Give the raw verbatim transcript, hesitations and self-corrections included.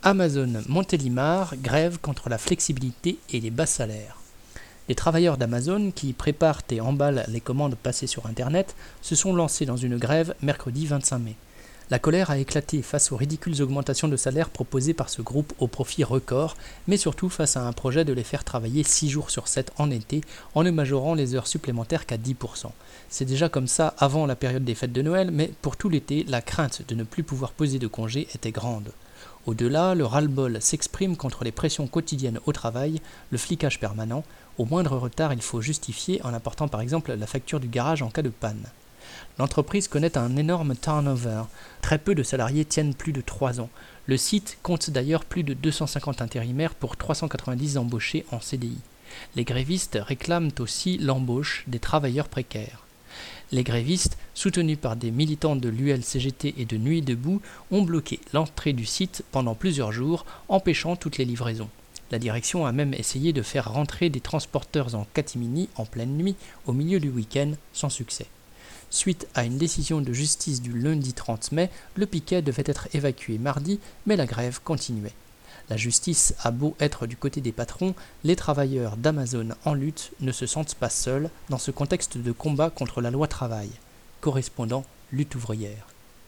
Amazon Montélimar grève contre la flexibilité et les bas salaires. Les travailleurs d'Amazon, qui préparent et emballent les commandes passées sur Internet, se sont lancés dans une grève mercredi vingt-cinq mai. La colère a éclaté face aux ridicules augmentations de salaire proposées par ce groupe au profit record, mais surtout face à un projet de les faire travailler six jours sur sept en été en ne majorant les heures supplémentaires qu'à dix pour cent. C'est déjà comme ça avant la période des fêtes de Noël, mais pour tout l'été, la crainte de ne plus pouvoir poser de congés était grande. Au-delà, le ras-le-bol s'exprime contre les pressions quotidiennes au travail, le flicage permanent. Au moindre retard, il faut justifier en apportant par exemple la facture du garage en cas de panne. L'entreprise connaît un énorme turnover. Très peu de salariés tiennent plus de trois ans. Le site compte d'ailleurs plus de deux cent cinquante intérimaires pour trois cent quatre-vingt-dix embauchés en C D I. Les grévistes réclament aussi l'embauche des travailleurs précaires. Les grévistes, soutenus par des militants de l'U L C G T et de Nuit debout, ont bloqué l'entrée du site pendant plusieurs jours, empêchant toutes les livraisons. La direction a même essayé de faire rentrer des transporteurs en catimini en pleine nuit, au milieu du week-end, sans succès. Suite à une décision de justice du lundi trente mai, le piquet devait être évacué mardi, mais la grève continuait. La justice a beau être du côté des patrons, les travailleurs d'Amazon en lutte ne se sentent pas seuls dans ce contexte de combat contre la loi travail. Correspondant Lutte ouvrière.